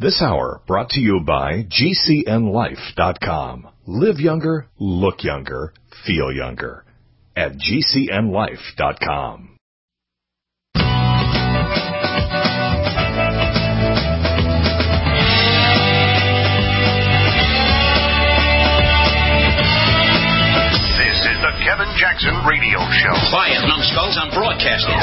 This hour brought to you by GCNLife.com. Live younger, look younger, feel younger. At GCNLife.com. Kevin Jackson Radio Show. Quiet, numbskulls, I'm broadcasting.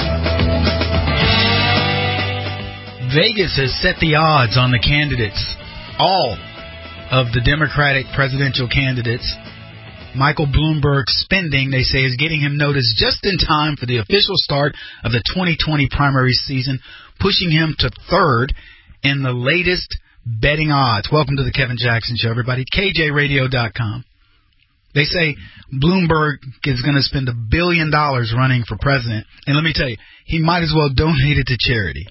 Vegas has set the odds on the candidates, all of the Democratic presidential candidates. Michael Bloomberg's spending, they say, is getting him noticed just in time for the official start of the 2020 primary season, pushing him to third in the latest betting odds. Welcome to the Kevin Jackson Show, everybody. KJRadio.com. They say Bloomberg is going to spend $1 billion running for president. And let me tell you, he might as well donate it to charity.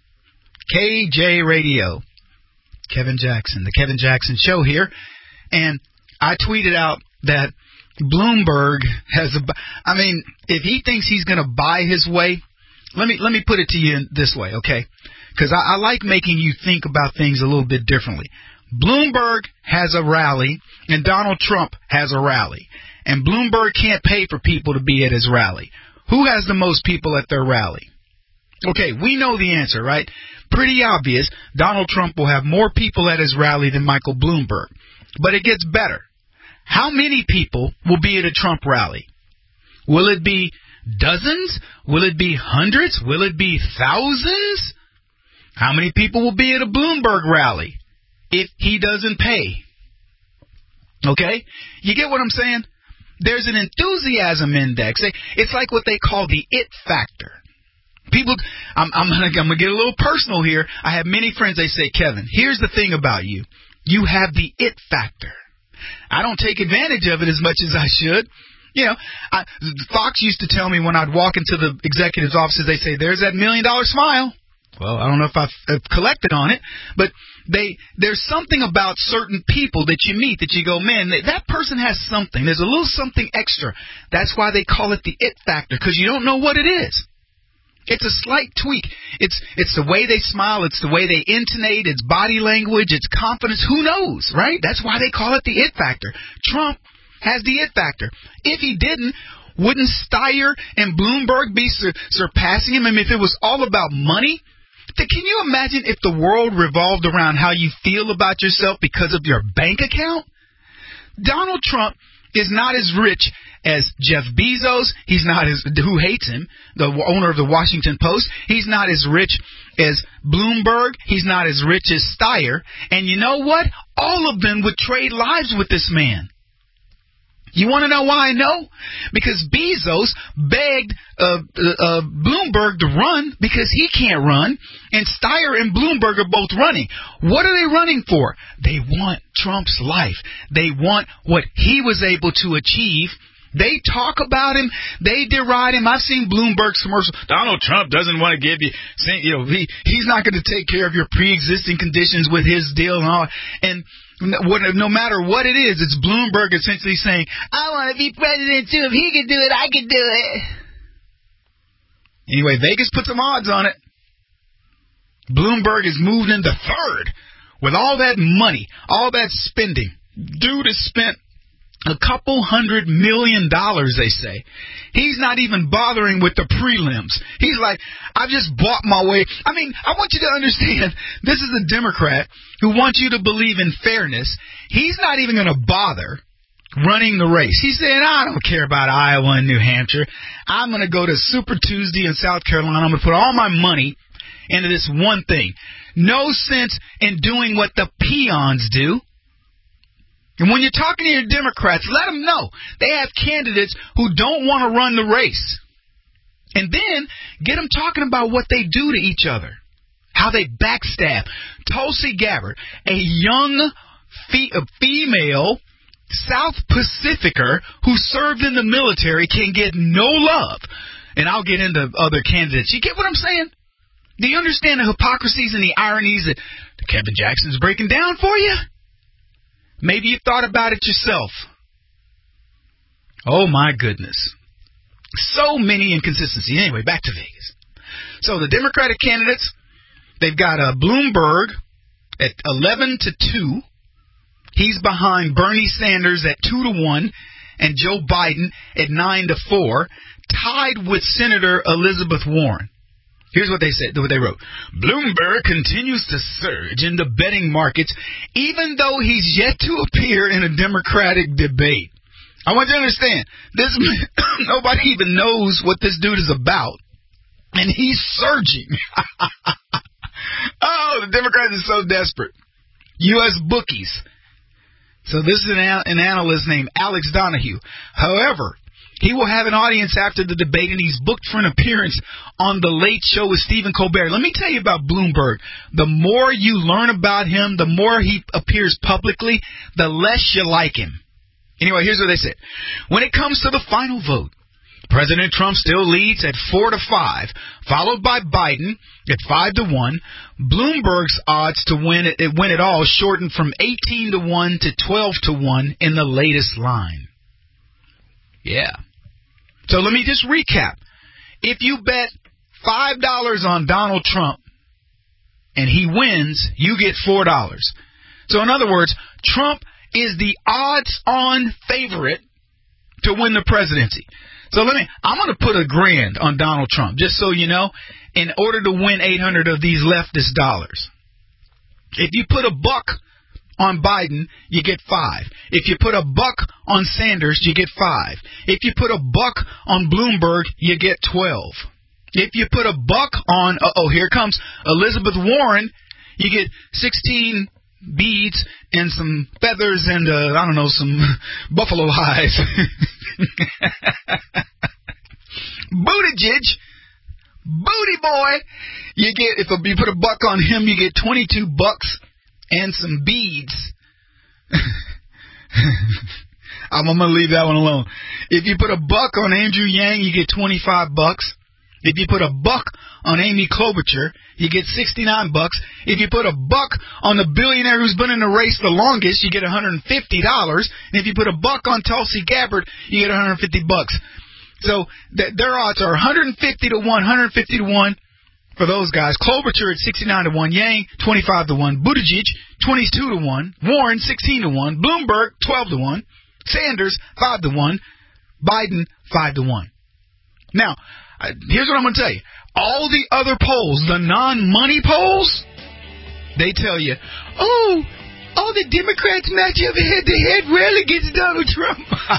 KJ Radio, Kevin Jackson, the Kevin Jackson Show here. And I tweeted out that Bloomberg has if he thinks he's going to buy his way, let me put it to you this way, okay? Because I like making you think about things a little bit differently. Bloomberg has a rally, and Donald Trump has a rally. And Bloomberg can't pay for people to be at his rally. Who has the most people at their rally? Okay, we know the answer, right? Pretty obvious. Donald Trump will have more people at his rally than Michael Bloomberg. But it gets better. How many people will be at a Trump rally? Will it be dozens? Will it be hundreds? Will it be thousands? How many people will be at a Bloomberg rally if he doesn't pay? Okay? You get what I'm saying? There's an enthusiasm index. It's like what they call the it factor. People, I'm gonna get a little personal here. I have many friends, they say, Kevin, here's the thing about you. You have the it factor. I don't take advantage of it as much as I should. You know, Fox used to tell me when I'd walk into the executive's offices, they say, there's that $1 million smile. Well, I don't know if I've collected on it, but there's something about certain people that you meet that you go, man, that person has something. There's a little something extra. That's why they call it the it factor, because you don't know what it is. It's a slight tweak. It's the way they smile. It's the way they intonate. It's body language. It's confidence. Who knows, right? That's why they call it the it factor. Trump has the it factor. If he didn't, wouldn't Steyer and Bloomberg be surpassing him? I mean, if it was all about money, can you imagine if the world revolved around how you feel about yourself because of your bank account? Donald Trump is not as rich as Jeff Bezos. He's not who hates him, the owner of the Washington Post. He's not as rich as Bloomberg. He's not as rich as Steyer. And you know what? All of them would trade lives with this man. You want to know why I know? Because Bezos begged Bloomberg to run because he can't run, and Steyer and Bloomberg are both running. What are they running for? They want Trump's life. They want what he was able to achieve. They talk about him. They deride him. I've seen Bloomberg's commercial. Donald Trump doesn't want to give you, he's not going to take care of your pre-existing conditions with his deal and all. And no matter what it is, it's Bloomberg essentially saying, I want to be president too. If he can do it, I can do it. Anyway, Vegas put some odds on it. Bloomberg is moved into third with all that money, all that spending. Dude has spent $200 million, they say. He's not even bothering with the prelims. He's like, I've just bought my way. I mean, I want you to understand, this is a Democrat who wants you to believe in fairness. He's not even going to bother running the race. He's saying, I don't care about Iowa and New Hampshire. I'm going to go to Super Tuesday in South Carolina. I'm going to put all my money into this one thing. No sense in doing what the peons do. And when you're talking to your Democrats, let them know they have candidates who don't want to run the race. And then get them talking about what they do to each other, how they backstab. Tulsi Gabbard, a young female South Pacificer who served in the military, can get no love. And I'll get into other candidates. You get what I'm saying? Do you understand the hypocrisies and the ironies that Kevin Jackson's breaking down for you? Maybe you thought about it yourself. Oh, my goodness. So many inconsistencies. Anyway, back to Vegas. So the Democratic candidates, they've got Bloomberg at 11-2. He's behind Bernie Sanders at 2-1 and Joe Biden at 9-4, tied with Senator Elizabeth Warren. Here's what they said, what they wrote. Bloomberg continues to surge in the betting markets, even though he's yet to appear in a Democratic debate. I want you to understand, this nobody even knows what this dude is about, and he's surging. Oh, the Democrats are so desperate. U.S. bookies. So this is an analyst named Alex Donahue. However, he will have an audience after the debate, and he's booked for an appearance on The Late Show with Stephen Colbert. Let me tell you about Bloomberg. The more you learn about him, the more he appears publicly, the less you like him. Anyway, here's what they said. When it comes to the final vote, President Trump still leads at 4-5, followed by Biden at 5-1. Bloomberg's odds to win it all shortened from 18-1 to 12-1 in the latest line. Yeah. So let me just recap. If you bet $5 on Donald Trump and he wins, you get $4. So in other words, Trump is the odds-on favorite to win the presidency. So I'm going to put $1,000 on Donald Trump, just so you know, in order to win 800 of these leftist dollars. If you put $1 on Biden, you get 5. If you put $1 on Sanders, you get 5. If you put $1 on Bloomberg, you get 12. If you put $1 on, here comes Elizabeth Warren, you get 16 beads and some feathers and, some buffalo hides. Buttigieg, booty boy, if you put $1 on him, you get $22 and some beads. I'm going to leave that one alone. If you put $1 on Andrew Yang, you get $25. If you put $1 on Amy Klobuchar, you get $69. If you put $1 on the billionaire who's been in the race the longest, you get $150. And if you put $1 on Tulsi Gabbard, you get $150. So their odds are 150-1, 150-1 for those guys. Klobuchar at 69-1, Yang 25-1, Buttigieg 22-1, Warren 16-1, Bloomberg 12-1, Sanders 5-1, Biden 5-1. Now, here's what I'm going to tell you. All the other polls, the non-money polls, they tell you, all the Democrats match up head-to-head rarely gets Donald Trump.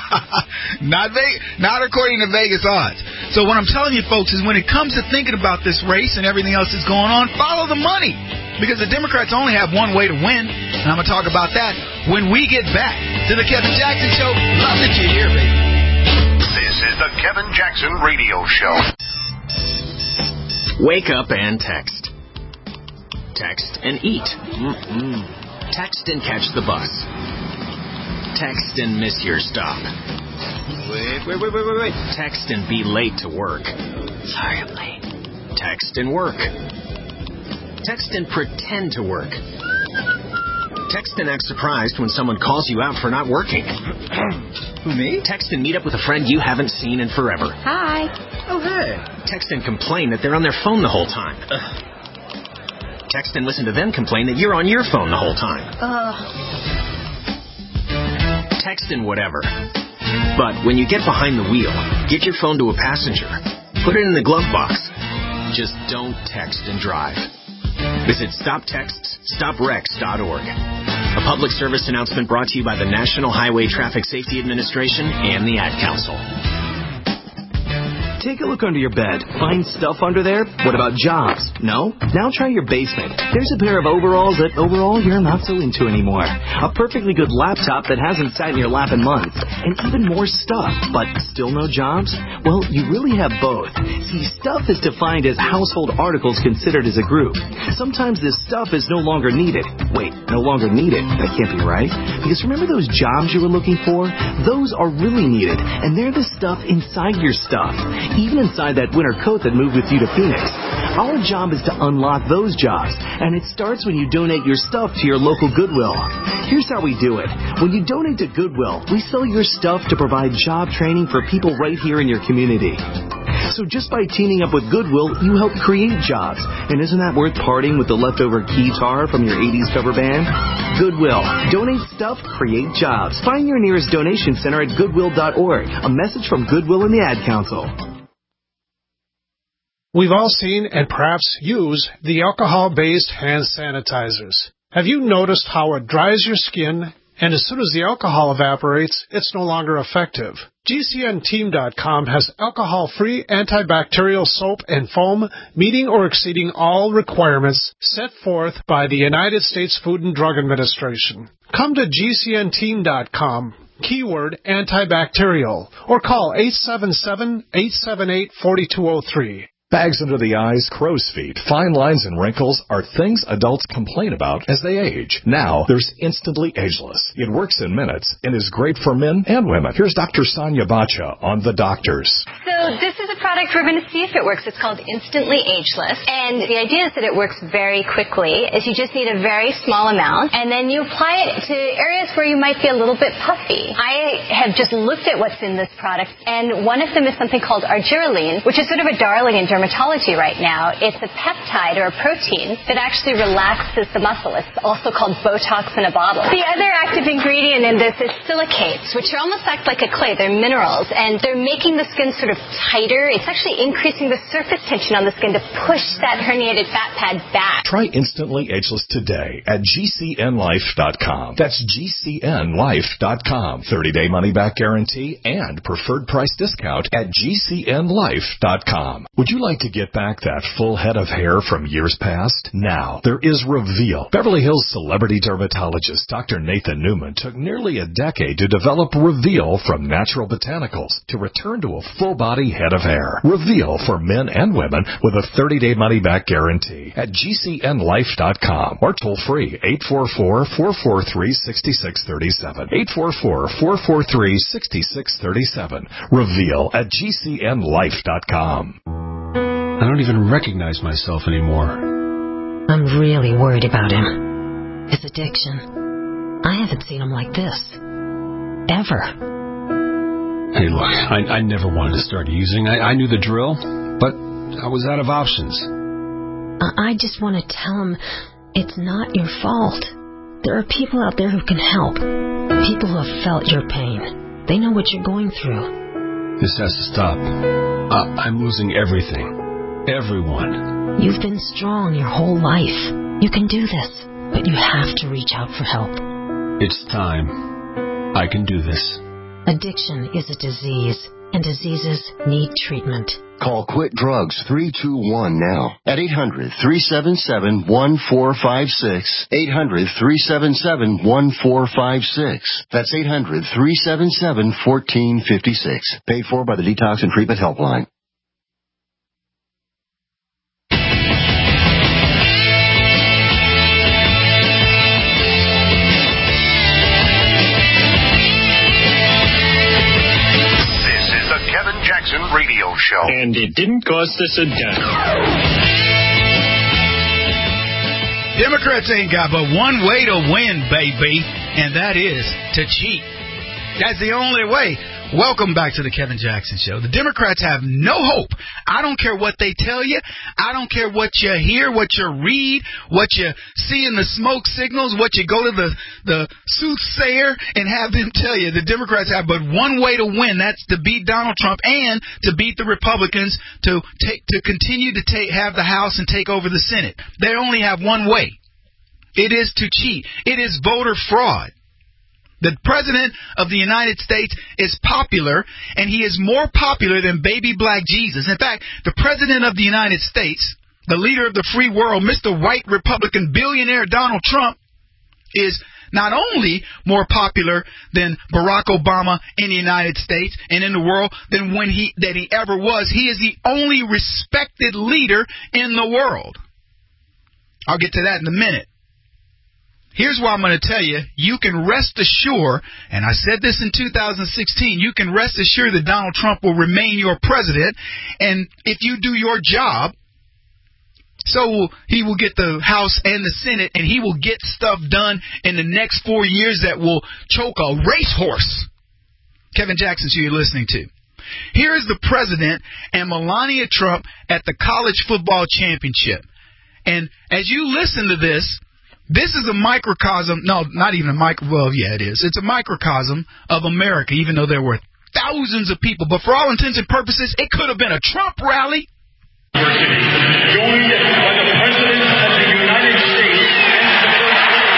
Not according to Vegas odds. So what I'm telling you, folks, is when it comes to thinking about this race and everything else that's going on, follow the money. Because the Democrats only have one way to win. And I'm going to talk about that when we get back to the Kevin Jackson Show. Love that you're here, baby. This is the Kevin Jackson Radio Show. Wake up and text. Text and eat. Text and catch the bus. Text and miss your stop. Wait. Text and be late to work. Sorry, I'm late. Text and work. Text and pretend to work. Text and act surprised when someone calls you out for not working. Who, me? Text and meet up with a friend you haven't seen in forever. Hi. Oh, hey. Text and complain that they're on their phone the whole time. Text and listen to them complain that you're on your phone the whole time. Text and whatever. But when you get behind the wheel, get your phone to a passenger. Put it in the glove box. Just don't text and drive. Visit StopTextsStopWrecks.org. A public service announcement brought to you by the National Highway Traffic Safety Administration and the Ad Council. Take a look under your bed. Find stuff under there? What about jobs? No? Now try your basement. There's a pair of overalls that overall you're not so into anymore. A perfectly good laptop that hasn't sat in your lap in months. And even more stuff, but still no jobs? Well, you really have both. See, stuff is defined as household articles considered as a group. Sometimes this stuff is no longer needed. Wait, no longer needed? That can't be right. Because remember those jobs you were looking for? Those are really needed. And they're the stuff inside your stuff. Even inside that winter coat that moved with you to Phoenix. Our job is to unlock those jobs, and it starts when you donate your stuff to your local Goodwill. Here's how we do it. When you donate to Goodwill, we sell your stuff to provide job training for people right here in your community. So just by teaming up with Goodwill, you help create jobs. And isn't that worth parting with the leftover guitar from your 80s cover band? Goodwill. Donate stuff, create jobs. Find your nearest donation center at goodwill.org. A message from Goodwill and the Ad Council. We've all seen and perhaps use the alcohol-based hand sanitizers. Have you noticed how it dries your skin, and as soon as the alcohol evaporates, it's no longer effective? GCNteam.com has alcohol-free antibacterial soap and foam meeting or exceeding all requirements set forth by the United States Food and Drug Administration. Come to GCNteam.com, keyword antibacterial, or call 877-878-4203. Bags under the eyes, crow's feet, fine lines, and wrinkles are things adults complain about as they age. Now, there's Instantly Ageless. It works in minutes and is great for men and women. Here's Dr. Sonia Bacha on The Doctors. So this is a product we're going to see if it works. It's called Instantly Ageless. And the idea is that it works very quickly. Is you just need a very small amount, and then you apply it to areas where you might be a little bit puffy. I have just looked at what's in this product, and one of them is something called argireline, which is sort of a darling in dermatology right now. It's a peptide or a protein that actually relaxes the muscle. It's also called Botox in a bottle. The other active ingredient in this is silicates, which almost act like a clay. They're minerals, and they're making the skin sort of tighter. It's actually increasing the surface tension on the skin to push that herniated fat pad back. Try Instantly Ageless today at GCNlife.com. That's GCNlife.com. 30-day money-back guarantee and preferred price discount at GCNlife.com. Would you like to get back that full head of hair from years past? Now, there is Reveal. Beverly Hills celebrity dermatologist Dr. Nathan Newman took nearly a decade to develop Reveal from natural botanicals to return to a full-body head of hair. Reveal for men and women with a 30-day money-back guarantee at GCNlife.com or toll-free 844-443-6637. 844-443-6637. Reveal at GCNlife.com. I don't even recognize myself anymore. I'm really worried about him. His addiction. I haven't seen him like this. Ever. Hey, look, I never wanted to start using. I knew the drill, but I was out of options. I just want to tell him it's not your fault. There are people out there who can help. People who have felt your pain. They know what you're going through. This has to stop. I'm losing everything. Everyone. You've been strong your whole life. You can do this, but you have to reach out for help. It's time. I can do this. Addiction is a disease, and diseases need treatment. Call Quit Drugs 321 now at 800-377-1456. 800-377-1456. That's 800-377-1456. Paid for by the Detox and Treatment Helpline. Jackson Radio Show. And it didn't cost us a dime. Democrats ain't got but one way to win, baby, and that is to cheat. That's the only way. Welcome back to the Kevin Jackson Show. The Democrats have no hope. I don't care what they tell you. I don't care what you hear, what you read, what you see in the smoke signals, what you go to the soothsayer and have them tell you. The Democrats have but one way to win. That's to beat Donald Trump and to beat the Republicans to continue to have the House and take over the Senate. They only have one way. It is to cheat. It is voter fraud. The President of the United States is popular, and he is more popular than baby black Jesus. In fact, the President of the United States, the leader of the free world, Mr. White Republican billionaire Donald Trump, is not only more popular than Barack Obama in the United States and in the world than he ever was. He is the only respected leader in the world. I'll get to that in a minute. Here's what I'm going to tell you. You can rest assured, and I said this in 2016, you can rest assured that Donald Trump will remain your president, and if you do your job, so he will get the House and the Senate, and he will get stuff done in the next 4 years that will choke a racehorse. Kevin Jackson, who you're listening to. Here is the president and Melania Trump at the college football championship. And as you listen to this is a microcosm. No, not even a micro. Well, yeah, it is. It's a microcosm of America, even though there were thousands of people. But for all intents and purposes, it could have been a Trump rally. Joined by the President of the United States and the First Lady.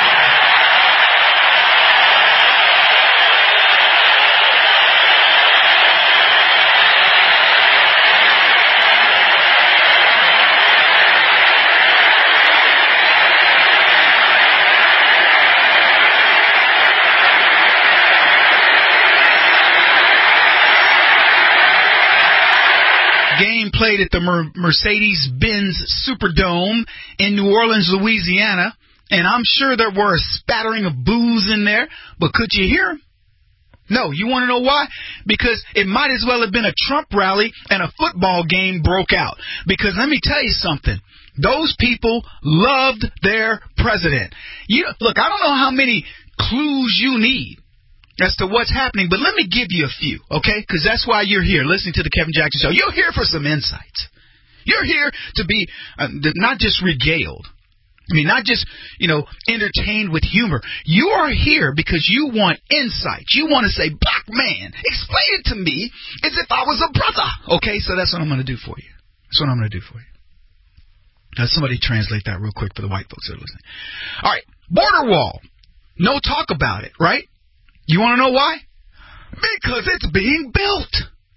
Game played at the Mercedes-Benz Superdome in New Orleans, Louisiana, and I'm sure there were a spattering of booze in there, but could you hear them? No. You want to know why? Because it might as well have been a Trump rally and a football game broke out. Because let me tell you something. Those people loved their president. Look, I don't know how many clues you need as to what's happening, but let me give you a few, okay? Because that's why you're here, listening to the Kevin Jackson Show. You're here for some insights. You're here to be not just regaled. I mean, not just, entertained with humor. You are here because you want insights. You want to say, black man, explain it to me as if I was a brother. Okay, so that's what I'm going to do for you. That's what I'm going to do for you. Now, somebody translate that real quick for the white folks that are listening. All right, border wall. No talk about it, right? You want to know why? Because it's being built.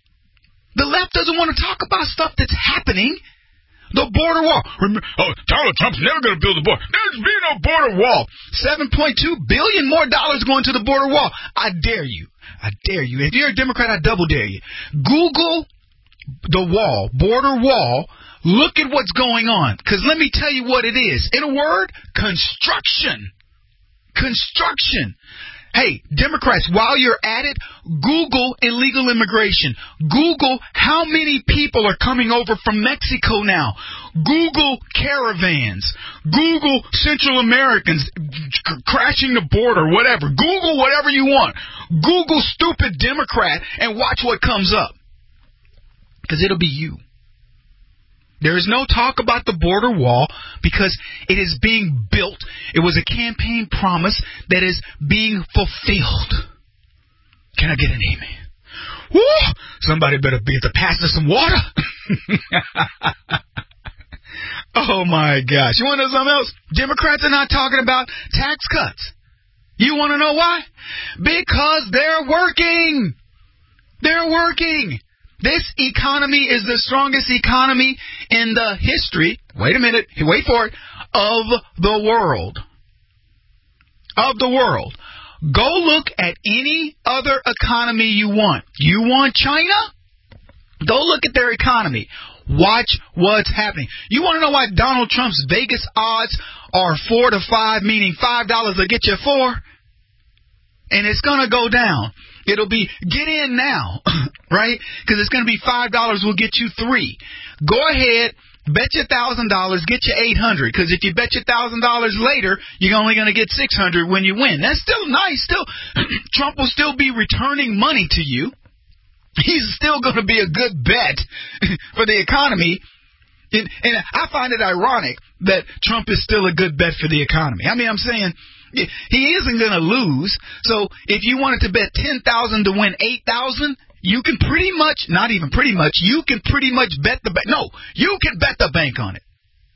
The left doesn't want to talk about stuff that's happening. The border wall. Donald Trump's never going to build a border. There's been no border wall. $7.2 billion more going to the border wall. I dare you. I dare you. If you're a Democrat, I double dare you. Google the wall, border wall. Look at what's going on. Because let me tell you what it is. In a word, construction. Construction. Hey, Democrats, while you're at it, Google illegal immigration. Google how many people are coming over from Mexico now. Google caravans. Google Central Americans crashing the border, whatever. Google whatever you want. Google stupid Democrat and watch what comes up. Because it'll be you. There is no talk about the border wall because it is being built. It was a campaign promise that is being fulfilled. Can I get an amen? Woo! Somebody better be at the pass of some water. Oh, my gosh. You want to know something else? Democrats are not talking about tax cuts. You want to know why? Because they're working. They're working. This economy is the strongest economy in the history, wait a minute, wait for it, of the world. Of the world. Go look at any other economy you want. You want China? Go look at their economy. Watch what's happening. You want to know why Donald Trump's Vegas odds are 4 to 5, meaning $5 will get you 4? And it's going to go down. It'll be get in now, right? Because it's going to be $5 will get you 3. Go ahead, bet you $1,000, get you 800. Because if you bet you $1,000 later, you're only going to get 600 when you win. That's still nice. Still, Trump will still be returning money to you. He's still going to be a good bet for the economy. And I find it ironic that Trump is still a good bet for the economy. I mean, I'm saying he isn't going to lose. So if you wanted to bet $10,000 to win $8,000, you can pretty much, not even pretty much, you can pretty much bet the bank. No, you can bet the bank on it.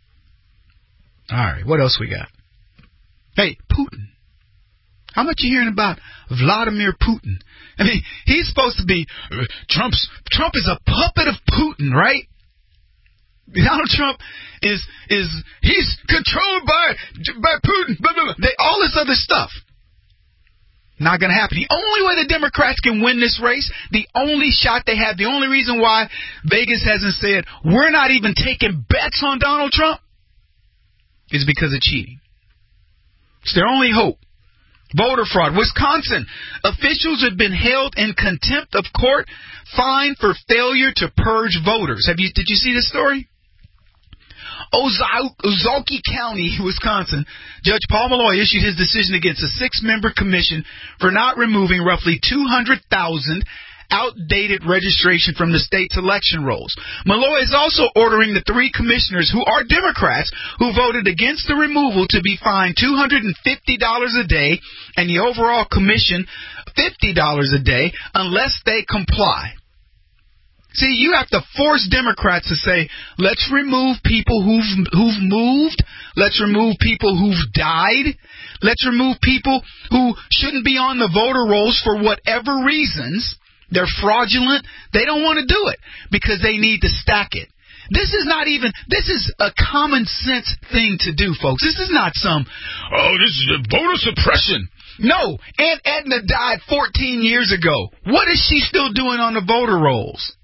All right, what else we got? Hey, Putin. How much you hearing about Vladimir Putin? I mean, he's supposed to be Trump is a puppet of Putin, right? Donald Trump he's controlled by Putin, blah, blah, blah. All this other stuff. Not going to happen. The only way the Democrats can win this race, the only shot they have, the only reason why Vegas hasn't said, we're not even taking bets on Donald Trump, is because of cheating. It's their only hope. Voter fraud. Wisconsin, officials have been held in contempt of court, fined for failure to purge voters. Did you see this story? Ozaukee County, Wisconsin, Judge Paul Malloy issued his decision against a 6-member commission for not removing roughly 200,000 outdated registration from the state's election rolls. Malloy is also ordering the 3 commissioners who are Democrats who voted against the removal to be fined $250 a day and the overall commission $50 a day unless they comply. See, you have to force Democrats to say, let's remove people who've moved. Let's remove people who've died. Let's remove people who shouldn't be on the voter rolls for whatever reasons. They're fraudulent. They don't want to do it because they need to stack it. This is a common sense thing to do, folks. This is not this is voter suppression. No, Aunt Edna died 14 years ago. What is she still doing on the voter rolls?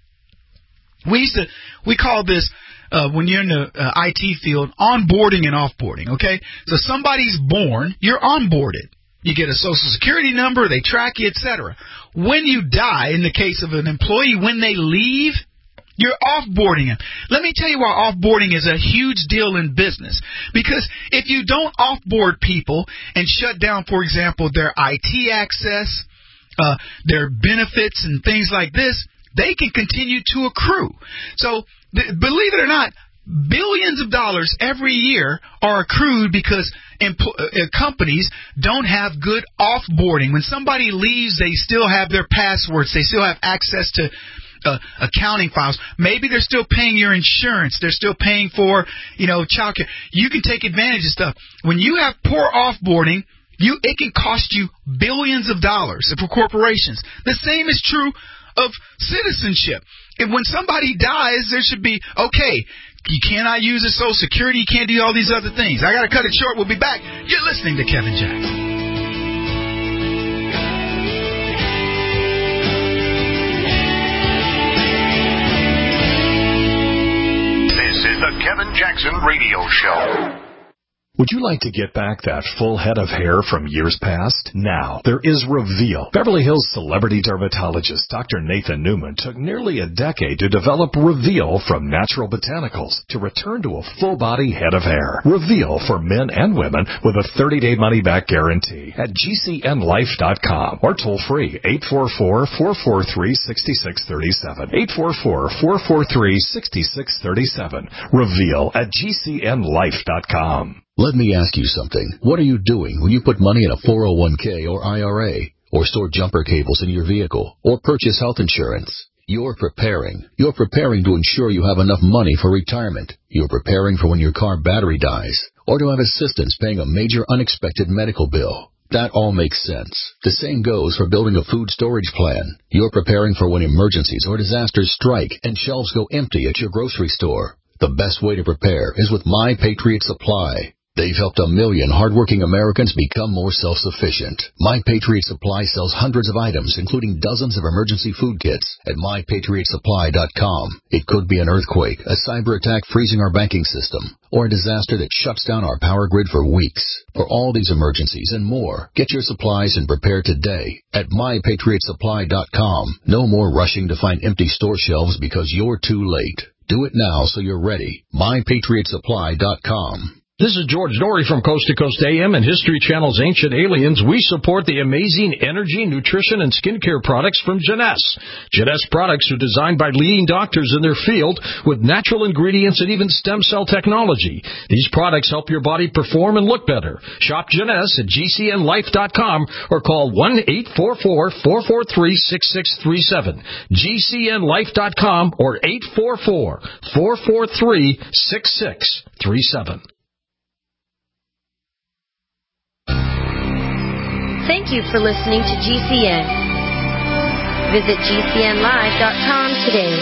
We call this, when you're in the IT field, onboarding and offboarding, okay? So somebody's born, you're onboarded. You get a social security number, they track you, etc. When you die, in the case of an employee, when they leave, you're offboarding them. Let me tell you why offboarding is a huge deal in business. Because if you don't offboard people and shut down, for example, their IT access, their benefits and things like this, they can continue to accrue. So, believe it or not, billions of dollars every year are accrued because companies don't have good offboarding. When somebody leaves, they still have their passwords. They still have access to accounting files. Maybe they're still paying your insurance. They're still paying for, child care. You can take advantage of stuff. When you have poor offboarding, it can cost you billions of dollars for corporations. The same is true of citizenship. And when somebody dies, there should be, you cannot use a Social Security, you can't do all these other things. I got to cut it short. We'll be back. You're listening to Kevin Jackson. This is the Kevin Jackson Radio Show. Would you like to get back that full head of hair from years past? Now, there is Reveal. Beverly Hills celebrity dermatologist Dr. Nathan Newman took nearly a decade to develop Reveal from natural botanicals to return to a full-body head of hair. Reveal for men and women with a 30-day money-back guarantee at GCNlife.com or toll-free 844-443-6637. 844-443-6637. Reveal at GCNlife.com. Let me ask you something. What are you doing when you put money in a 401k or IRA, or store jumper cables in your vehicle, or purchase health insurance? You're preparing. You're preparing to ensure you have enough money for retirement. You're preparing for when your car battery dies, or to have assistance paying a major unexpected medical bill. That all makes sense. The same goes for building a food storage plan. You're preparing for when emergencies or disasters strike and shelves go empty at your grocery store. The best way to prepare is with My Patriot Supply. They've helped 1 million hardworking Americans become more self-sufficient. My Patriot Supply sells hundreds of items, including dozens of emergency food kits at MyPatriotSupply.com. It could be an earthquake, a cyber attack freezing our banking system, or a disaster that shuts down our power grid for weeks. For all these emergencies and more, get your supplies and prepare today at MyPatriotSupply.com. No more rushing to find empty store shelves because you're too late. Do it now so you're ready. MyPatriotSupply.com. This is George Norrie from Coast to Coast AM and History Channel's Ancient Aliens. We support the amazing energy, nutrition, and skincare products from Jeunesse. Jeunesse products are designed by leading doctors in their field with natural ingredients and even stem cell technology. These products help your body perform and look better. Shop Jeunesse at GCNlife.com or call 1-844-443-6637. GCNlife.com or 844-443-6637. Thank you for listening to GCN. Visit GCNlive.com today.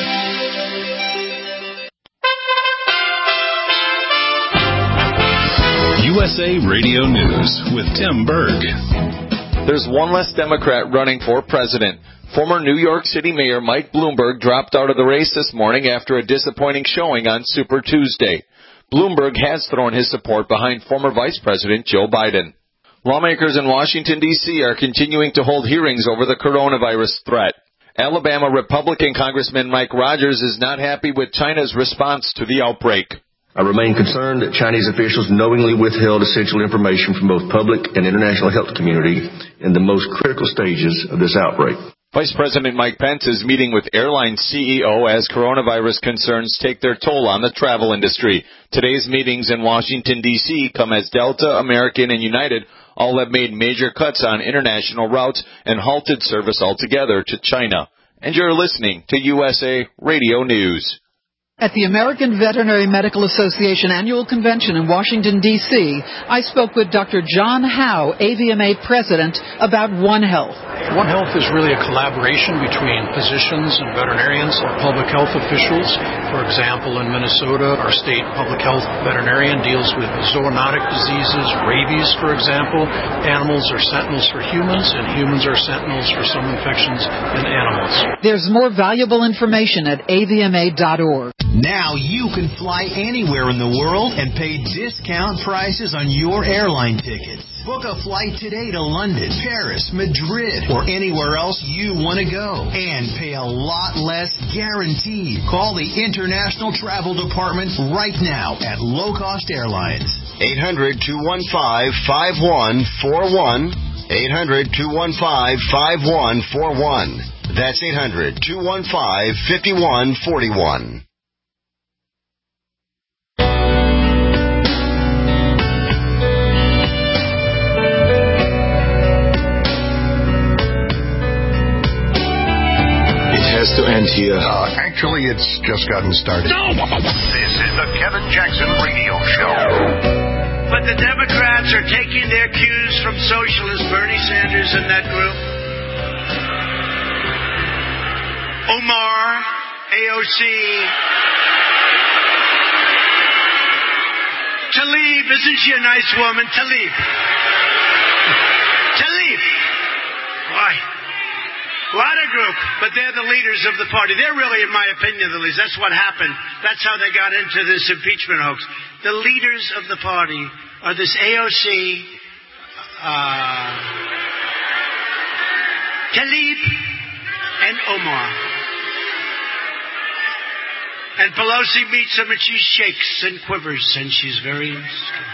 USA Radio News with Tim Berg. There's one less Democrat running for president. Former New York City Mayor Mike Bloomberg dropped out of the race this morning after a disappointing showing on Super Tuesday. Bloomberg has thrown his support behind former Vice President Joe Biden. Lawmakers in Washington, D.C. are continuing to hold hearings over the coronavirus threat. Alabama Republican Congressman Mike Rogers is not happy with China's response to the outbreak. I remain concerned that Chinese officials knowingly withheld essential information from both public and international health community in the most critical stages of this outbreak. Vice President Mike Pence is meeting with airline CEO as coronavirus concerns take their toll on the travel industry. Today's meetings in Washington, D.C. come as Delta, American, and United all have made major cuts on international routes and halted service altogether to China. And you're listening to USA Radio News. At the American Veterinary Medical Association Annual Convention in Washington, D.C., I spoke with Dr. John Howe, AVMA President, about One Health. One Health is really a collaboration between physicians and veterinarians and public health officials. For example, in Minnesota, our state public health veterinarian deals with zoonotic diseases, rabies, for example. Animals are sentinels for humans, and humans are sentinels for some infections in animals. There's more valuable information at avma.org. Now you can fly anywhere in the world and pay discount prices on your airline tickets. Book a flight today to London, Paris, Madrid, or anywhere else you want to go. And pay a lot less guaranteed. Call the International Travel Department right now at Low Cost Airlines. 800-215-5141. 800-215-5141. That's 800-215-5141. To end here. Actually, it's just gotten started. No! This is the Kevin Jackson Radio Show. But the Democrats are taking their cues from socialist Bernie Sanders and that group. Omar, AOC, Tlaib, isn't she a nice woman? Tlaib. Why? A lot of group, but they're the leaders of the party. They're really, in my opinion, the leaders. That's what happened. That's how they got into this impeachment hoax. The leaders of the party are this AOC, Tlaib, and Omar. And Pelosi meets them and she shakes and quivers and she's very scared.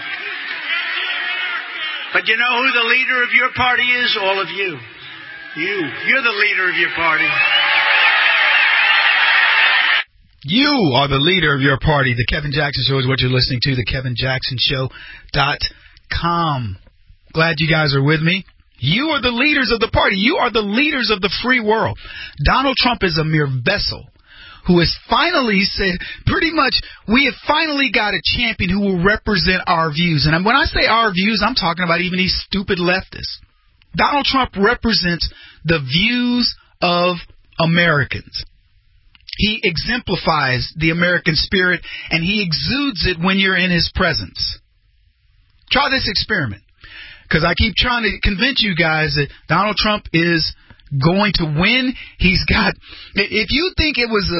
But you know who the leader of your party is? All of you. You're the leader of your party. You are the leader of your party. The Kevin Jackson Show is what you're listening to, thekevinjacksonshow.com. Glad you guys are with me. You are the leaders of the party. You are the leaders of the free world. Donald Trump is a mere vessel who has finally said, pretty much, we have finally got a champion who will represent our views. And when I say our views, I'm talking about even these stupid leftists. Donald Trump represents the views of Americans. He exemplifies the American spirit, and he exudes it when you're in his presence. Try this experiment, because I keep trying to convince you guys that Donald Trump is going to win. He's got, if you think it was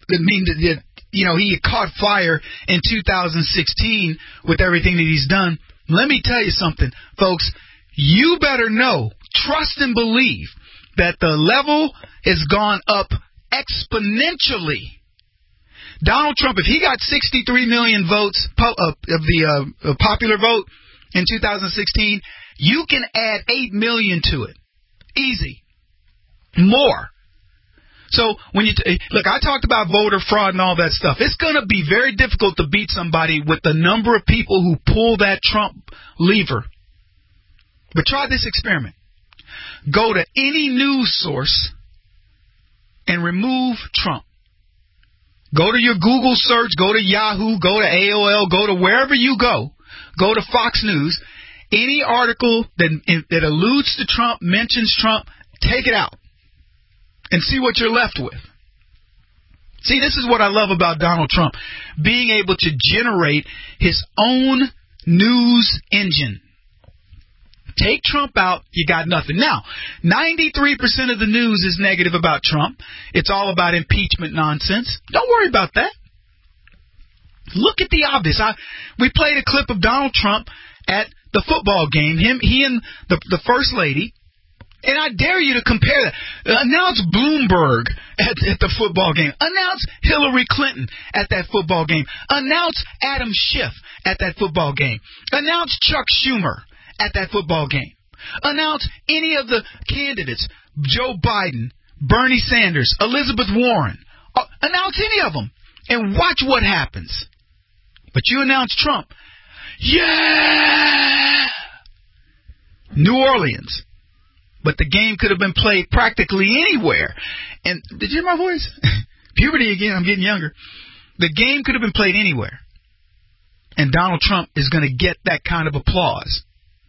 he caught fire in 2016 with everything that he's done, let me tell you something, folks. You better know, trust and believe that the level has gone up exponentially. Donald Trump, if he got 63 million votes of the popular vote in 2016, you can add 8 million to it. Easy. More. So when you look, I talked about voter fraud and all that stuff. It's going to be very difficult to beat somebody with the number of people who pull that Trump lever. But try this experiment. Go to any news source and remove Trump. Go to your Google search, go to Yahoo, go to AOL, go to wherever you go. Go to Fox News. Any article that alludes to Trump, mentions Trump, take it out and see what you're left with. See, this is what I love about Donald Trump, being able to generate his own news engine. Take Trump out, you got nothing. Now, 93% of the news is negative about Trump. It's all about impeachment nonsense. Don't worry about that. Look at the obvious. We played a clip of Donald Trump at the football game, he and the First Lady, and I dare you to compare that. Announce Bloomberg at the football game. Announce Hillary Clinton at that football game. Announce Adam Schiff at that football game. Announce Chuck Schumer at that football game. Announce any of the candidates, Joe Biden, Bernie Sanders, Elizabeth Warren. Announce any of them and watch what happens. But you announce Trump. Yeah! New Orleans. But the game could have been played practically anywhere. And did you hear my voice? Puberty again, I'm getting younger. The game could have been played anywhere. And Donald Trump is going to get that kind of applause.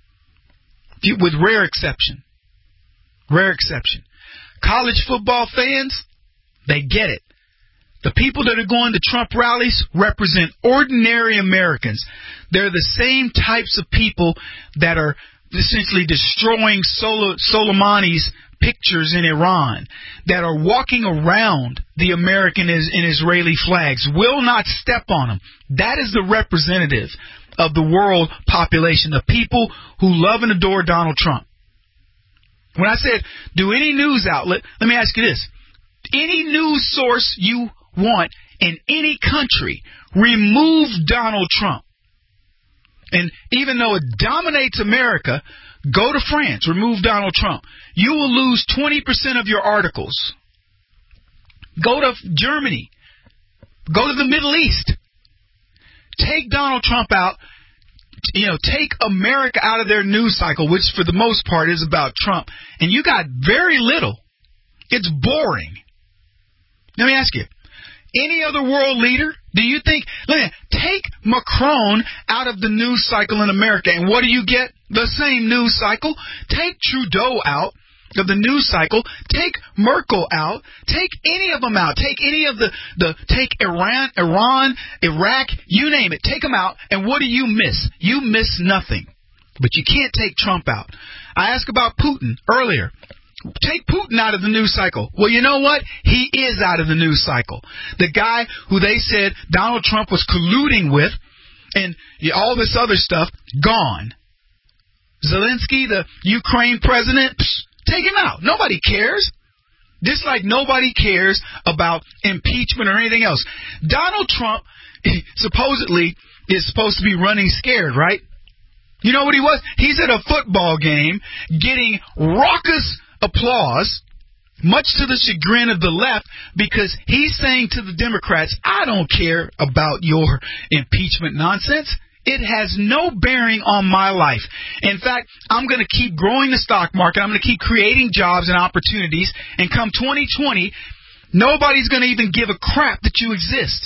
With rare exception. Rare exception. College football fans, they get it. The people that are going to Trump rallies represent ordinary Americans. They're the same types of people that are essentially destroying Soleimani's pictures in Iran, that are walking around the American and Israeli flags, will not step on them. That is the representative of the world population, the people who love and adore Donald Trump. When I said, do any news outlet, let me ask you this. Any news source you want in any country, remove Donald Trump. And even though it dominates America, go to France, remove Donald Trump. You will lose 20% of your articles. Go to Germany. Go to the Middle East. Take Donald Trump out. Take America out of their news cycle, which for the most part is about Trump. And you got very little. It's boring. Let me ask you. Any other world leader? Do you think, take Macron out of the news cycle in America, and what do you get? The same news cycle. Take Trudeau out of the news cycle. Take Merkel out. Take any of them out. Take any of take Iran, Iraq, you name it. Take them out, and what do you miss? You miss nothing. But you can't take Trump out. I asked about Putin earlier. Take Putin out of the news cycle. Well, you know what? He is out of the news cycle. The guy who they said Donald Trump was colluding with and all this other stuff, gone. Zelensky, the Ukraine president, take him out. Nobody cares. Just like nobody cares about impeachment or anything else. Donald Trump supposedly is supposed to be running scared, right? You know what he was? He's at a football game getting raucous applause, much to the chagrin of the left, because he's saying to the Democrats, I don't care about your impeachment nonsense. It has no bearing on my life. In fact, I'm going to keep growing the stock market. I'm going to keep creating jobs and opportunities. And come 2020, nobody's going to even give a crap that you exist.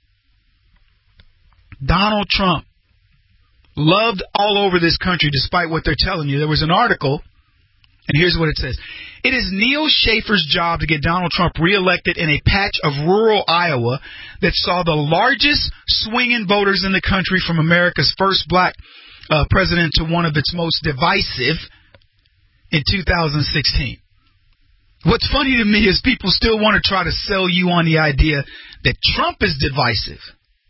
Donald Trump, loved all over this country despite what they're telling you. There was an article, and here's what it says. It is Neil Schaefer's job to get Donald Trump reelected in a patch of rural Iowa that saw the largest swing in voters in the country from America's first black president to one of its most divisive in 2016. What's funny to me is people still want to try to sell you on the idea that Trump is divisive.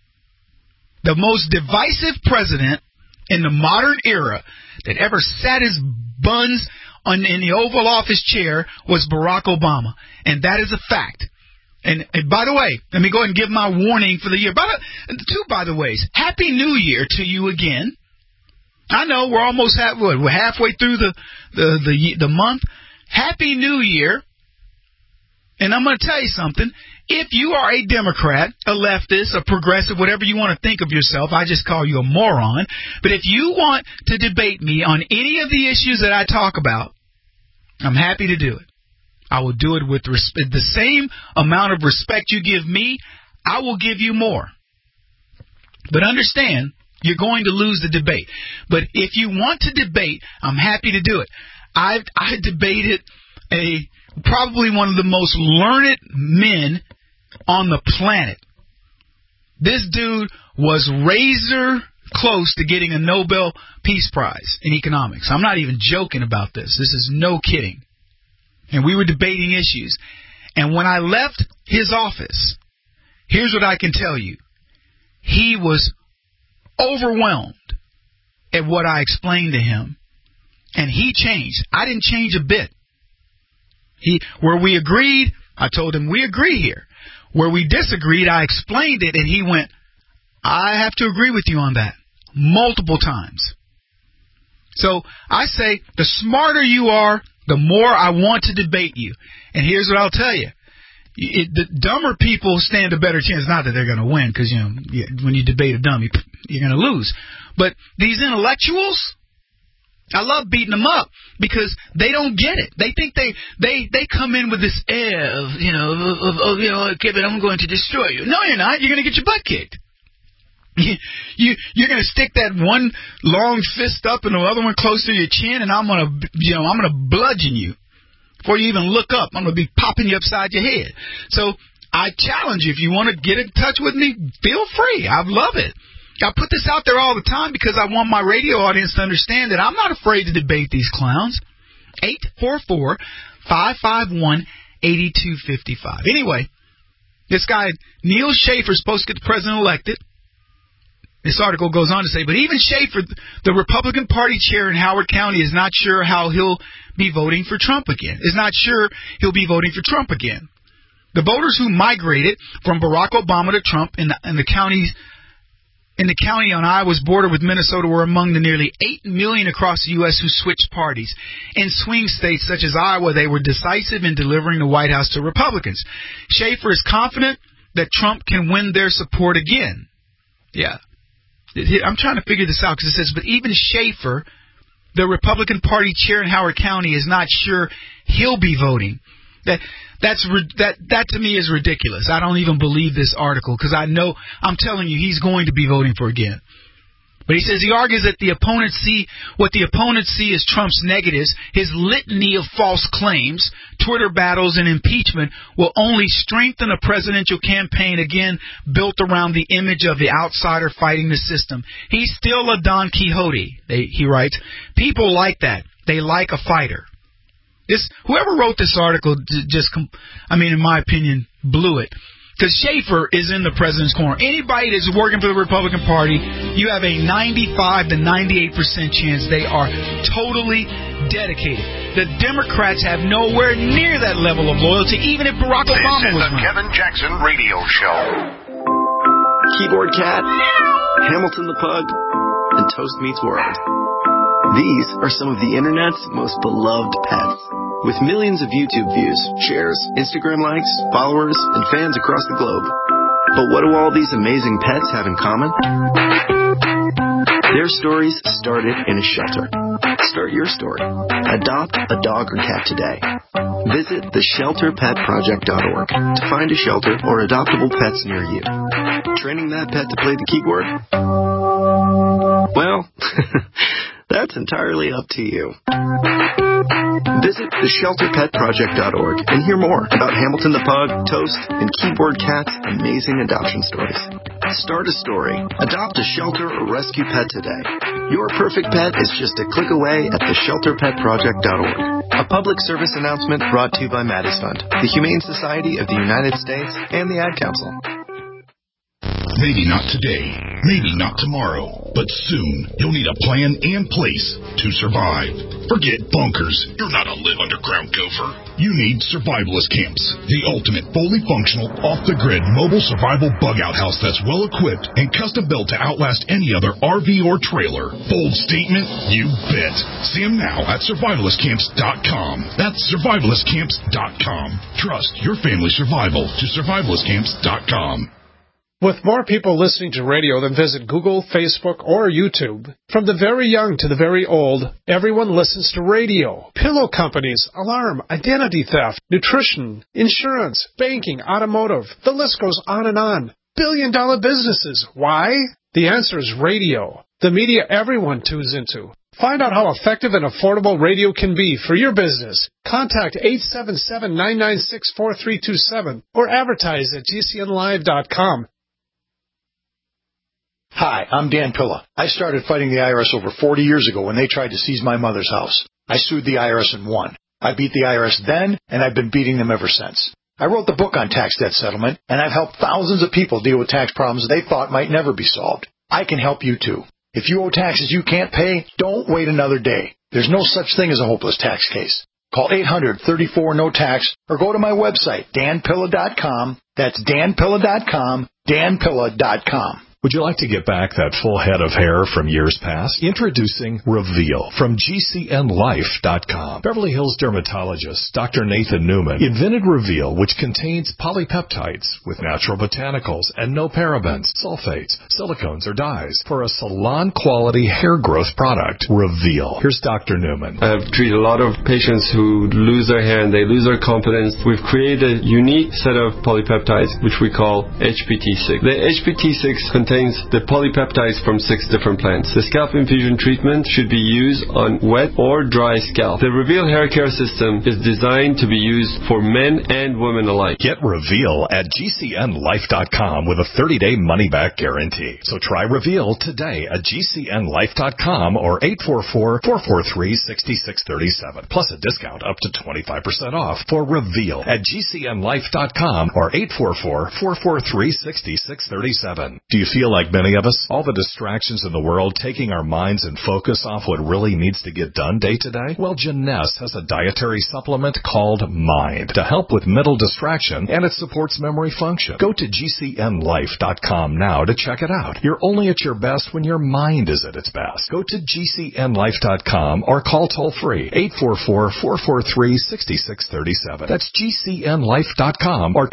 The most divisive president in the modern era that ever sat his buns in the Oval Office chair was Barack Obama. And that is a fact. And by the way, let me go ahead and give my warning for the year. By the ways, Happy New Year to you again. I know we're almost we're halfway through the month. Happy New Year. And I'm going to tell you something. If you are a Democrat, a leftist, a progressive, whatever you want to think of yourself, I just call you a moron. But if you want to debate me on any of the issues that I talk about, I'm happy to do it. I will do it with the same amount of respect you give me, I will give you more. But understand, you're going to lose the debate. But if you want to debate, I'm happy to do it. I debated probably one of the most learned men on the planet. This dude was razor close to getting a Nobel Peace Prize in economics. I'm not even joking about this. This is no kidding. And we were debating issues. And when I left his office, here's what I can tell you. He was overwhelmed at what I explained to him. And he changed. I didn't change a bit. Where we agreed, I told him we agree here. Where we disagreed, I explained it, and he went, I have to agree with you on that. Multiple times. So I say the smarter you are, the more I want to debate you. And here's what I'll tell you. The dumber people stand a better chance. Not that they're going to win, because, when you debate a dummy, you're going to lose. But these intellectuals, I love beating them up because they don't get it. They think they come in with this air of, Kevin, I'm going to destroy you. No, you're not. You're going to get your butt kicked. You're going to stick that one long fist up and the other one close to your chin, and I'm going to bludgeon you. Before you even look up, I'm going to be popping you upside your head. So I challenge you, if you want to get in touch with me, feel free. I love it. I put this out there all the time because I want my radio audience to understand that I'm not afraid to debate these clowns. 844-551-8255. Anyway, this guy, Neil Schaefer, is supposed to get the president elected. This article goes on to say, but even Schaefer, the Republican Party chair in Howard County, is not sure how he'll be voting for Trump again. Is not sure he'll be voting for Trump again. The voters who migrated from Barack Obama to Trump in the county on Iowa's border with Minnesota were among the nearly 8 million across the U.S. who switched parties. In swing states such as Iowa, they were decisive in delivering the White House to Republicans. Schaefer is confident that Trump can win their support again. Yeah. I'm trying to figure this out because it says, but even Schaefer, the Republican Party chair in Howard County, is not sure he'll be voting. That to me is ridiculous. I don't even believe this article because I'm telling you, he's going to be voting for again. But he says he argues that what the opponents see as Trump's negatives, his litany of false claims, Twitter battles, and impeachment will only strengthen a presidential campaign, again, built around the image of the outsider fighting the system. He's still a Don Quixote, he writes. People like that. They like a fighter. Whoever wrote this article in my opinion, blew it. Because Schaefer is in the president's corner. Anybody that's working for the Republican Party, you have a 95 to 98% chance they are totally dedicated. The Democrats have nowhere near that level of loyalty, even if Barack Obama was This is the Kevin Jackson Radio Show. Keyboard Cat, Hamilton the Pug, and Toast Meets World. These are some of the Internet's most beloved pets. With millions of YouTube views, shares, Instagram likes, followers, and fans across the globe. But what do all these amazing pets have in common? Their stories started in a shelter. Start your story. Adopt a dog or cat today. Visit theshelterpetproject.org to find a shelter or adoptable pets near you. Training that pet to play the keyboard? Well, that's entirely up to you. Visit theshelterpetproject.org and hear more about Hamilton the Pug, Toast, and Keyboard Cat's amazing adoption stories. Start a story, adopt a shelter or rescue pet today. Your perfect pet is just a click away at theshelterpetproject.org. A public service announcement brought to you by Maddie's Fund, the Humane Society of the United States, and the Ad Council. Maybe not today, maybe not tomorrow, but soon you'll need a plan and place to survive. Forget bunkers. You're not a live underground gopher. You need survivalist camps, the ultimate fully functional, off-the-grid mobile survival bug-out house that's well-equipped and custom-built to outlast any other RV or trailer. Bold statement? You bet. See them now at survivalistcamps.com. That's survivalistcamps.com. Trust your family's survival to survivalistcamps.com. With more people listening to radio than visit Google, Facebook, or YouTube, from the very young to the very old, everyone listens to radio. Pillow companies, alarm, identity theft, nutrition, insurance, banking, automotive. The list goes on and on. Billion-dollar businesses. Why? The answer is radio. The media everyone tunes into. Find out how effective and affordable radio can be for your business. Contact 877-996-4327 or advertise at GCNlive.com. Hi, I'm Dan Pilla. I started fighting the IRS over 40 years ago when they tried to seize my mother's house. I sued the IRS and won. I beat the IRS then, and I've been beating them ever since. I wrote the book on tax debt settlement, and I've helped thousands of people deal with tax problems they thought might never be solved. I can help you too. If you owe taxes you can't pay, don't wait another day. There's no such thing as a hopeless tax case. Call 800-34-NO-TAX or go to my website, danpilla.com. That's danpilla.com, danpilla.com. Would you like to get back that full head of hair from years past? Introducing Reveal from GCNLife.com. Beverly Hills dermatologist Dr. Nathan Newman invented Reveal, which contains polypeptides with natural botanicals and no parabens, sulfates, silicones, or dyes for a salon-quality hair growth product. Reveal. Here's Dr. Newman. I've treated a lot of patients who lose their hair and they lose their confidence. We've created a unique set of polypeptides, which we call HPT6. The HPT6 contains the polypeptides from 6 different plants. The scalp infusion treatment should be used on wet or dry scalp. The Reveal hair care system is designed to be used for men and women alike. Get Reveal at GCNLife.com with a 30-day money-back guarantee. So try Reveal today at GCNLife.com or 844-443-6637. Plus a discount up to 25% off for Reveal at GCNLife.com or 844-443-6637. Do you feel like many of us? All the distractions in the world taking our minds and focus off what really needs to get done day to day? Well, Jeunesse has a dietary supplement called Mind to help with mental distraction, and it supports memory function. Go to GCNLife.com now to check it out. You're only at your best when your mind is at its best. Go to GCNLife.com or call toll-free 844-443-6637. That's GCNLife.com or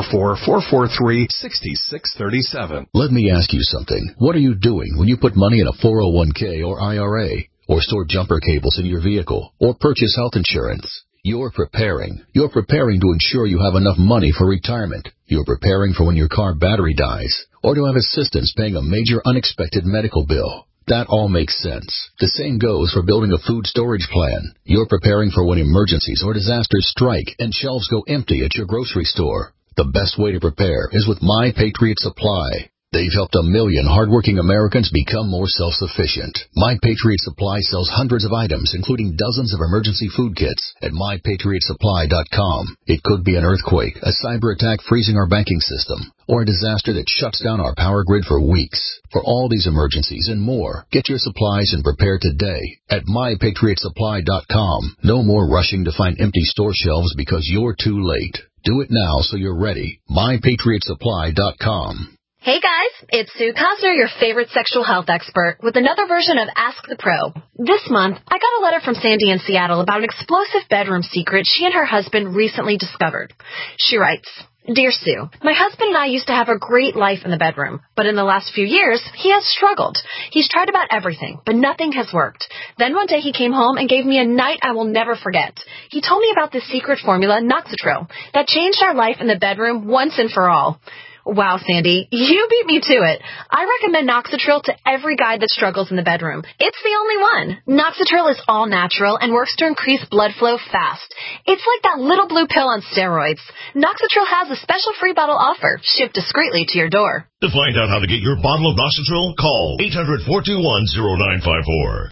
844-443-6637. Let me ask you something. What are you doing when you put money in a 401k or IRA, or store jumper cables in your vehicle, or purchase health insurance? You're preparing. You're preparing to ensure you have enough money for retirement. You're preparing for when your car battery dies, or to have assistance paying a major unexpected medical bill. That all makes sense. The same goes for building a food storage plan. You're preparing for when emergencies or disasters strike and shelves go empty at your grocery store. The best way to prepare is with My Patriot Supply. They've helped 1 million hardworking Americans become more self-sufficient. My Patriot Supply sells hundreds of items, including dozens of emergency food kits at MyPatriotSupply.com. It could be an earthquake, a cyber attack freezing our banking system, or a disaster that shuts down our power grid for weeks. For all these emergencies and more, get your supplies and prepare today at MyPatriotSupply.com. No more rushing to find empty store shelves because you're too late. Do it now so you're ready. MyPatriotSupply.com. Hey guys, it's Sue Cosner, your favorite sexual health expert, with another version of Ask the Pro. This month, I got a letter from Sandy in Seattle about an explosive bedroom secret she and her husband recently discovered. She writes, Dear Sue, my husband and I used to have a great life in the bedroom, but in the last few years, he has struggled. He's tried about everything, but nothing has worked. Then one day he came home and gave me a night I will never forget. He told me about this secret formula, Noxatril, that changed our life in the bedroom once and for all. Wow, Sandy, you beat me to it. I recommend Noxatril to every guy that struggles in the bedroom. It's the only one. Noxatril is all natural and works to increase blood flow fast. It's like that little blue pill on steroids. Noxatril has a special free bottle offer, shipped discreetly to your door. To find out how to get your bottle of Noxatril, call 800-421-0954.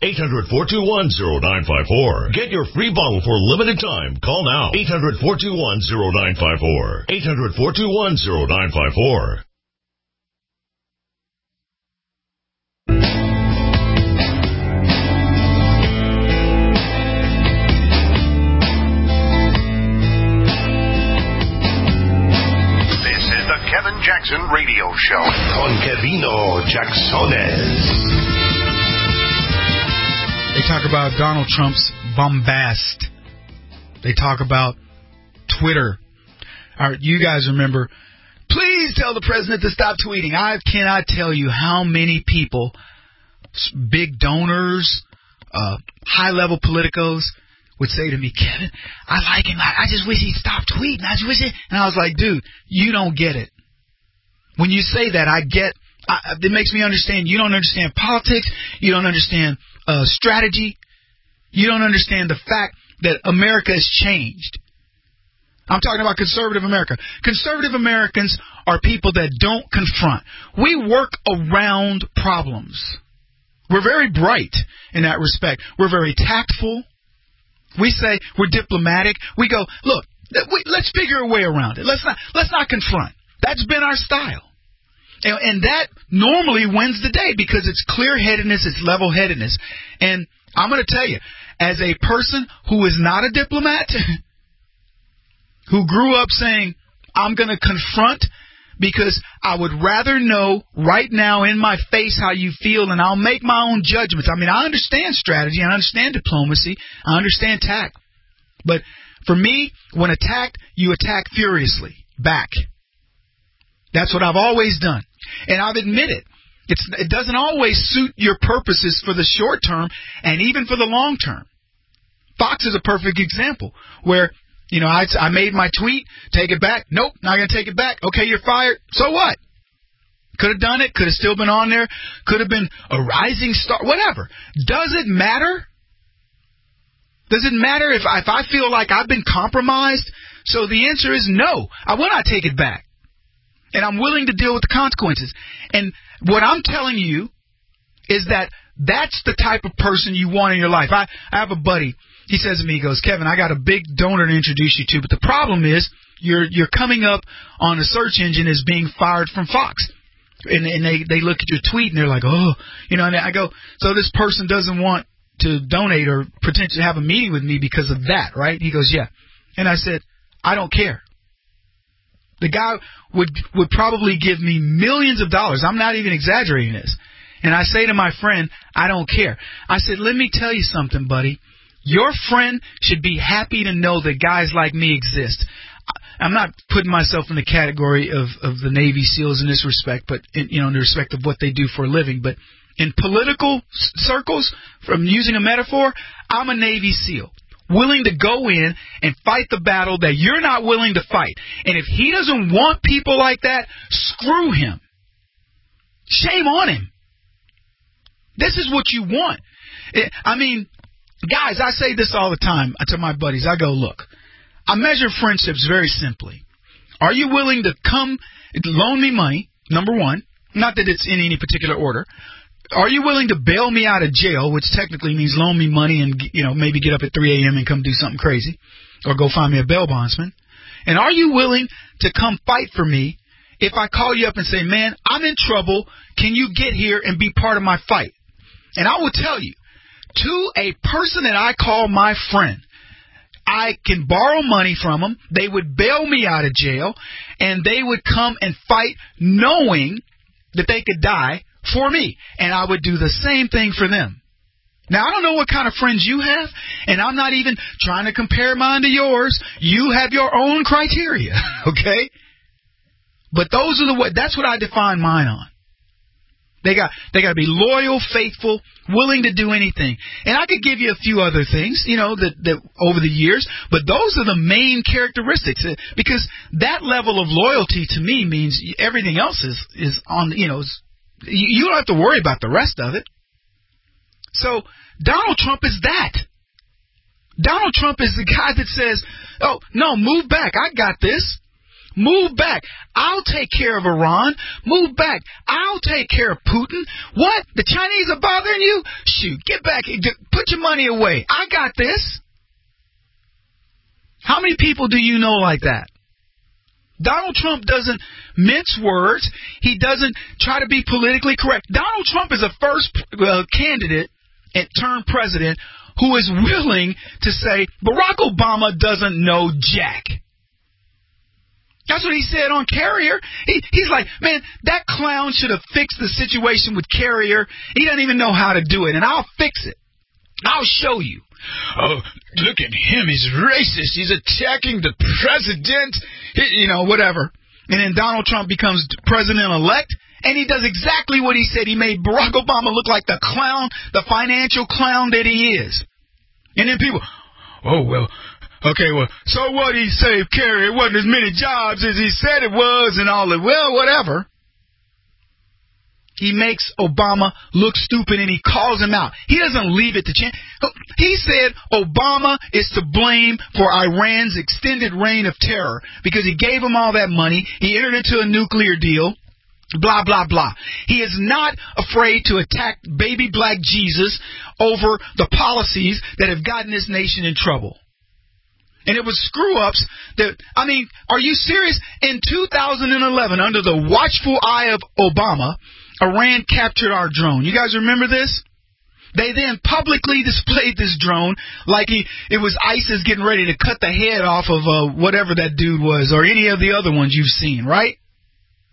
800-421-0954. Get your free bottle for a limited time. Call now. 800-421-0954. 800-421-0954. Kevin Jackson Radio Show. Con Kevino Jacksones. They talk about Donald Trump's bombast. They talk about Twitter. You guys remember, please tell the president to stop tweeting. I cannot tell you how many people, big donors, high-level politicos, would say to me, Kevin, I like him. I just wish he'd stop tweeting. I just wish it. And I was like, dude, you don't get it. When you say that, it makes me understand you don't understand politics. You don't understand strategy. You don't understand the fact that America has changed. I'm talking about conservative America. Conservative Americans are people that don't confront. We work around problems. We're very bright in that respect. We're very tactful. We say we're diplomatic. We go, look, let's figure a way around it. Let's not confront. That's been our style. And that normally wins the day because it's clear-headedness, it's level-headedness. And I'm going to tell you, as a person who is not a diplomat, who grew up saying, I'm going to confront because I would rather know right now in my face how you feel, and I'll make my own judgments. I mean, I understand strategy, I understand diplomacy, I understand tact. But for me, when attacked, you attack furiously back. That's what I've always done. And I've admitted it doesn't always suit your purposes for the short term and even for the long term. Fox is a perfect example where, you know, I made my tweet, take it back. Nope, not going to take it back. Okay, you're fired. So what? Could have done it. Could have still been on there. Could have been a rising star. Whatever. Does it matter? Does it matter if I feel like I've been compromised? So the answer is no. I will not take it back. And I'm willing to deal with the consequences. And what I'm telling you is that that's the type of person you want in your life. I have a buddy. He says to me, he goes, Kevin, I got a big donor to introduce you to, but the problem is you're coming up on a search engine as being fired from Fox. And they look at your tweet and they're like, oh, you know, and I go, so this person doesn't want to donate or potentially have a meeting with me because of that, right? He goes, yeah. And I said, I don't care. The guy would probably give me millions of dollars. I'm not even exaggerating this. And I say to my friend, I don't care. I said, let me tell you something, buddy. Your friend should be happy to know that guys like me exist. I'm not putting myself in the category of the Navy SEALs in this respect, but in the respect of what they do for a living. But in political circles, from using a metaphor, I'm a Navy SEAL, willing to go in and fight the battle that you're not willing to fight. And if he doesn't want people like that, screw him. Shame on him. This is what you want. I mean, guys, I say this all the time to my buddies. I go, look, I measure friendships very simply. Are you willing to come loan me money, number one, not that it's in any particular order. Are you willing to bail me out of jail, which technically means loan me money and, you know, maybe get up at 3 a.m. and come do something crazy or go find me a bail bondsman? And are you willing to come fight for me if I call you up and say, man, I'm in trouble. Can you get here and be part of my fight? And I will tell you, to a person that I call my friend, I can borrow money from them. They would bail me out of jail, and they would come and fight knowing that they could die for me. And I would do the same thing for them. Now, I don't know what kind of friends you have, and I'm not even trying to compare mine to yours. You have your own criteria, okay? But that's what I define mine on. They got to be loyal, faithful, willing to do anything. And I could give you a few other things, you know, that over the years, but those are the main characteristics, because that level of loyalty to me means everything else is on, you know, you don't have to worry about the rest of it. So Donald Trump is that. Donald Trump is the guy that says, oh, no, move back. I got this. Move back. I'll take care of Iran. Move back. I'll take care of Putin. What? The Chinese are bothering you? Shoot, get back. Put your money away. I got this. How many people do you know like that? Donald Trump doesn't mince words. He doesn't try to be politically correct. Donald Trump is the first candidate and term president who is willing to say Barack Obama doesn't know jack. That's what he said on Carrier. He's like, man, that clown should have fixed the situation with Carrier. He doesn't even know how to do it, and I'll fix it. I'll show you. Oh, look at him. He's racist. He's attacking the president. You know, whatever. And then Donald Trump becomes president-elect, and he does exactly what he said. He made Barack Obama look like the clown, the financial clown that he is. And then people, oh, well, okay, well, so what he saved Carrier? It wasn't as many jobs as he said it was and all that. Well, whatever. He makes Obama look stupid and he calls him out. He doesn't leave it to chance. He said Obama is to blame for Iran's extended reign of terror because he gave him all that money. He entered into a nuclear deal. Blah, blah, blah. He is not afraid to attack baby black Jesus over the policies that have gotten this nation in trouble. And it was screw-ups that, I mean, are you serious? In 2011, under the watchful eye of Obama, Iran captured our drone. You guys remember this? They then publicly displayed this drone like it was ISIS getting ready to cut the head off of whatever that dude was or any of the other ones you've seen, right?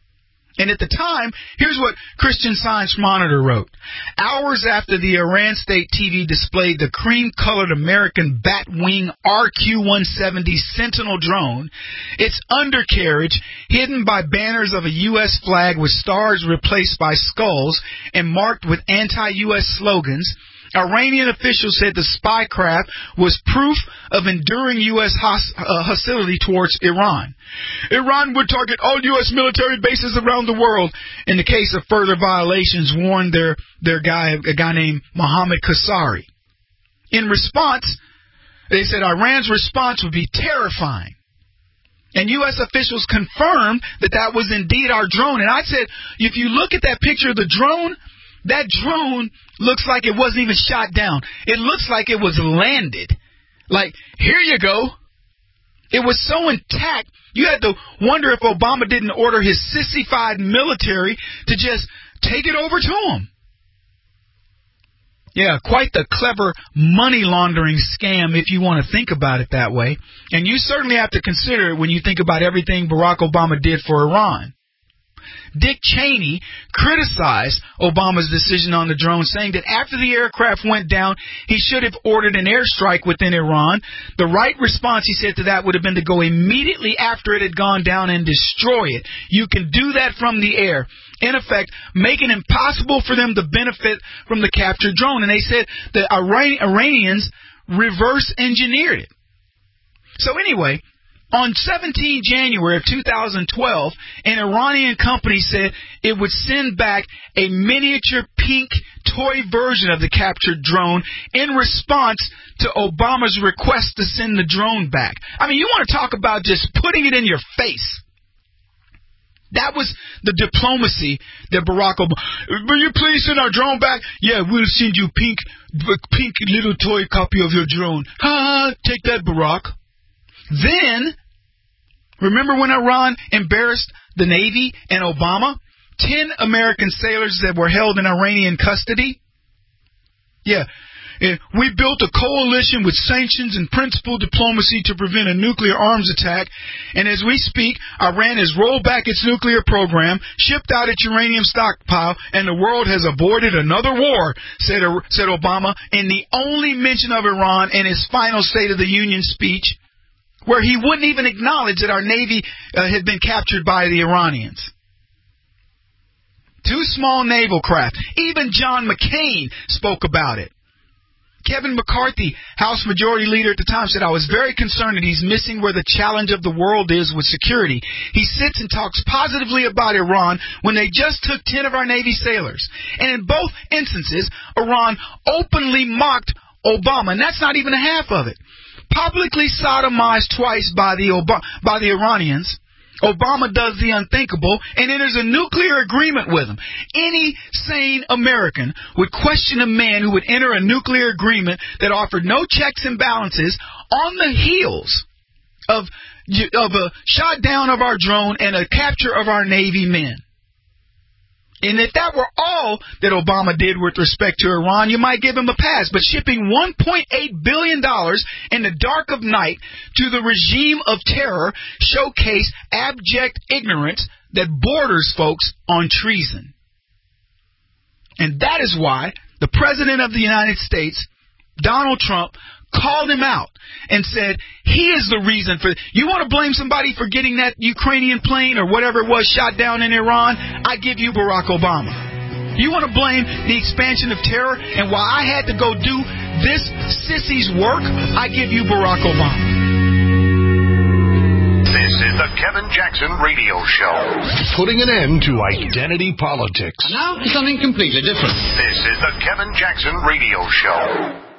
And at the time, here's what Christian Science Monitor wrote. Hours after the Iran State TV displayed the cream-colored American Batwing RQ-170 Sentinel drone, its undercarriage, hidden by banners of a U.S. flag with stars replaced by skulls and marked with anti-U.S. slogans, Iranian officials said the spy craft was proof of enduring U.S. hostility towards Iran. Iran would target all U.S. military bases around the world in the case of further violations, warned a guy named Mohammad Kasari. In response, they said Iran's response would be terrifying. And U.S. officials confirmed that was indeed our drone. And I said, if you look at that picture of the drone, that drone looks like it wasn't even shot down. It looks like it was landed. Like, here you go. It was so intact, you had to wonder if Obama didn't order his sissified military to just take it over to him. Yeah, quite the clever money laundering scam if you want to think about it that way. And you certainly have to consider it when you think about everything Barack Obama did for Iran. Dick Cheney criticized Obama's decision on the drone, saying that after the aircraft went down, he should have ordered an airstrike within Iran. The right response, he said, to that would have been to go immediately after it had gone down and destroy it. You can do that from the air. In effect, make it impossible for them to benefit from the captured drone. And they said the Iranians reverse engineered it. So anyway, on 17 January of 2012, an Iranian company said it would send back a miniature pink toy version of the captured drone in response to Obama's request to send the drone back. I mean, you want to talk about just putting it in your face. That was the diplomacy that Barack Obama... Will you please send our drone back? Yeah, we'll send you pink little toy copy of your drone. Ha! Take that, Barack. Then, remember when Iran embarrassed the Navy and Obama? 10 American sailors that were held in Iranian custody? Yeah. We built a coalition with sanctions and principled diplomacy to prevent a nuclear arms attack. And as we speak, Iran has rolled back its nuclear program, shipped out its uranium stockpile, and the world has avoided another war, said Obama in the only mention of Iran in his final State of the Union speech, where he wouldn't even acknowledge that our Navy had been captured by the Iranians. 2 small naval craft. Even John McCain spoke about it. Kevin McCarthy, House Majority Leader at the time, said, I was very concerned that he's missing where the challenge of the world is with security. He sits and talks positively about Iran when they just took 10 of our Navy sailors. And in both instances, Iran openly mocked Obama, and that's not even a half of it. Publicly sodomized twice by the Iranians, Obama does the unthinkable and enters a nuclear agreement with them. Any sane American would question a man who would enter a nuclear agreement that offered no checks and balances on the heels of a shot down of our drone and a capture of our Navy men. And if that were all that Obama did with respect to Iran, you might give him a pass. But shipping $1.8 billion in the dark of night to the regime of terror showcase abject ignorance that borders folks on treason. And that is why the President of the United States, Donald Trump, called him out and said he is the reason for... You want to blame somebody for getting that Ukrainian plane or whatever it was shot down in Iran? I give you Barack Obama. You want to blame the expansion of terror and why I had to go do this sissy's work? I give you Barack Obama. This is the Kevin Jackson Radio Show. Putting an end to identity politics. And now for something completely different. This is the Kevin Jackson Radio Show.